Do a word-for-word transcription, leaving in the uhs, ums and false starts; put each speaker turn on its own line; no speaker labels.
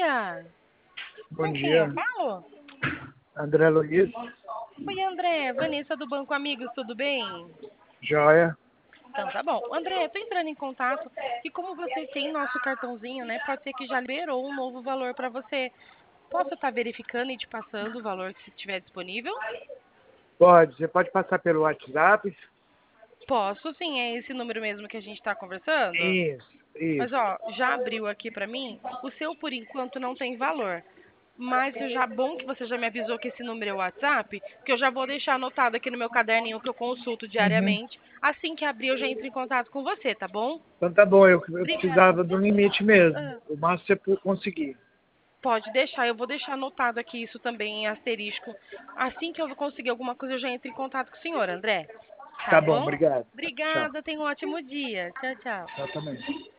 dia.
Bom
Com quem eu
dia,
falo?
André Luiz,
Oi, André. Vanessa do Banco Amigos, tudo bem?
joia.
Então tá bom. André, tô entrando em contato e como você tem nosso cartãozinho, né? Pode ser que já liberou um novo valor para você. Posso estar verificando e te passando o valor que estiver disponível?
Pode, você pode passar pelo WhatsApp?
Posso, sim. É esse número mesmo que a gente está conversando?
Isso,
Mas
isso.
ó, já abriu aqui para mim. O seu por enquanto não tem valor. Mas eu já bom que você já me avisou que esse número é o WhatsApp, que eu já vou deixar anotado aqui no meu caderninho que eu consulto
Uhum.
diariamente. Assim que abrir, eu já entro em contato com você, tá bom?
Então tá bom, eu, eu
Obrigada.
precisava do limite mesmo.
Ah,
O máximo você pu- conseguir.
pode deixar, eu vou deixar anotado aqui isso também em asterisco. Assim que eu conseguir alguma coisa, eu já entro em contato com o senhor, André. Tá
Tá bom,
bom?
obrigado. Tchau.
Obrigada, tenha um ótimo dia. Tchau, tchau.
Tchau também.